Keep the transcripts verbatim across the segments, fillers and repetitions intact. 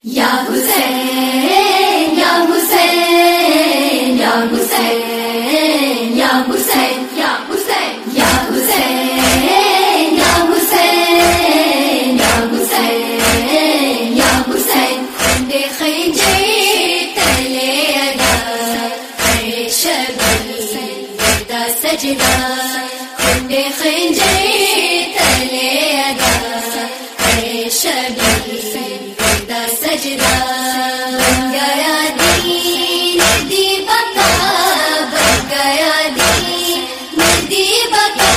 یا حسین یا حسین یا حسین یا حسین یا حسین یا حسین یا حسین یا حسین یا حسین دیکھیں جی تلے ادا اے شبی دا سجدہ دیکھیں جی تلے ادا اے شبی سجدہ بن گیا دین دی بقا بن گیا دین دی بقا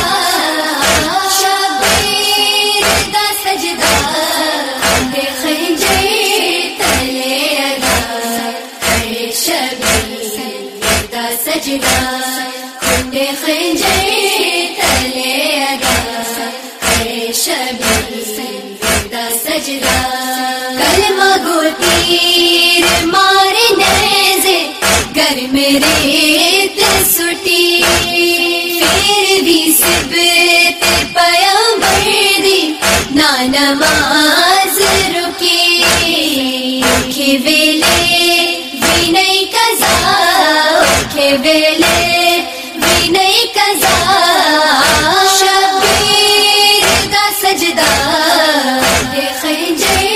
شبیر دا سجدہ دیکھیں جی تلے ادا اے شبیر دا سجدہ دیکھیں جی تلے ادا اے شبیر دا سجدہ کلمہ گو تیر مارے نیزے گر میرے تسٹی پھر بھی سبت پیغمبر دی نا نماز رکی اوکھے ویلے بھی نہیں قضا اوکھے ویلے بھی نہیں قضا شبیر دا سجدہ دیکھیں جی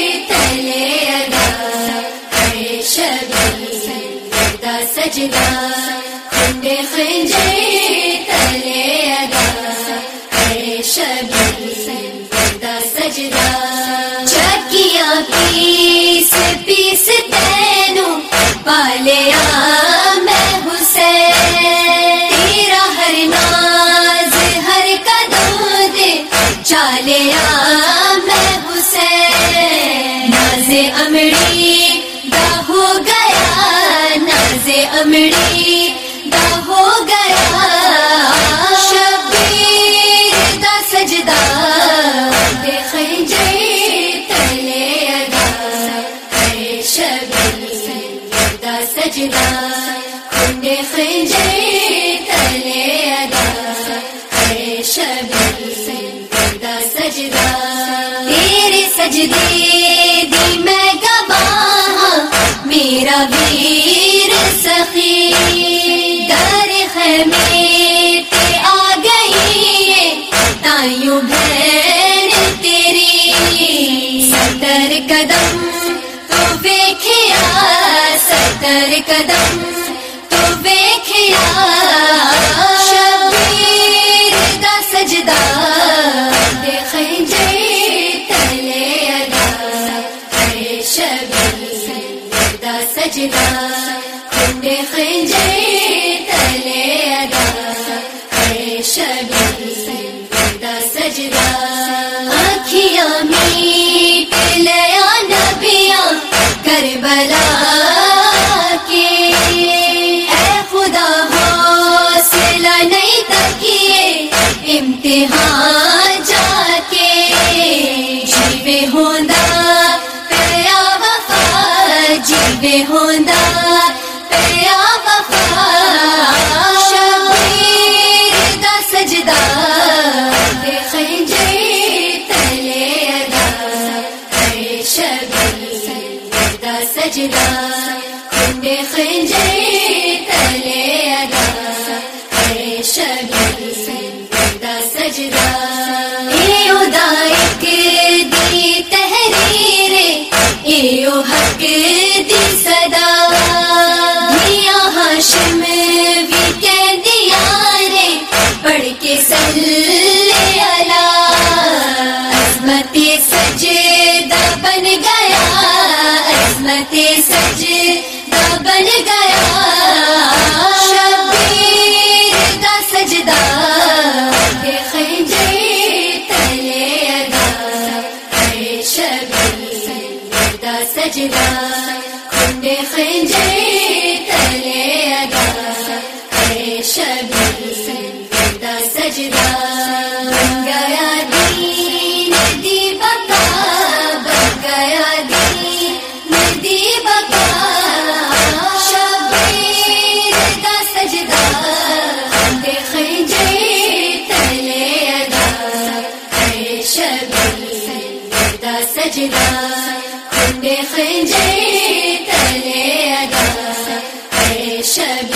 سجدہ دیکھیں جی تلے ادا اے شبیر دا سجدہ چکیاں پیس پیس تینوں پالیا میں حسین تیرا ہر ناز ہر قدم دے چالیا میں حسین ناز امڑی دا ہو گیا ناز امڑی دا ہو گیا شبیر دا سجدہ دیکھیں جی تلے ادا اے شبیر دا سجدہ دیکھیں جی تلے ادا اے شبیر دا سجدہ تیرے سجدے دی میں گواہ میرا ویر سخی در خیمے پہ آ گئی تائیوں بہن تیری ستر قدم تو ویکھیا ستر قدم تو ویکھیا شبیر دا سجدہ دیکھیں جی تلے ادا اے شبیر دا سجدہ دیکھیں جی تلے ادا اے شبیر دا سجدہ آنکھیاں میٹ لیا نبیاں کربلا کے اے خدا حوصلہ نہیں تکیے امتحان جا کے جیوے ہوندا پیا وفا جیوے ہوندا پیا وفا شبیر دا سجدہ دیکھیں جی تلے ادا اے شبیر دا سجدہ دیکھیں جی تلے ادا اے شبیر دا سجدہ ایو دا ایک دی تحریر ایو حق دی صدا میاں ہاشم بھی کہہ دیا رے پڑھ کے صلی علی عظمت سجدہ بن گیا عظمت سجدہ بن گیا شبیر دا سجدہ دیکھیں جی تلے ادا اے شبیر دا سجدہ دیکھیں جی تلے ادا اے شبیر دا سجدہ بن گیا دین دی بقا بن گیا دین دی بقا شبیر دا سجدہ دیکھیں جی تلے ادا اے شبیر دا سجدہ خنجر تلے ادا اے شب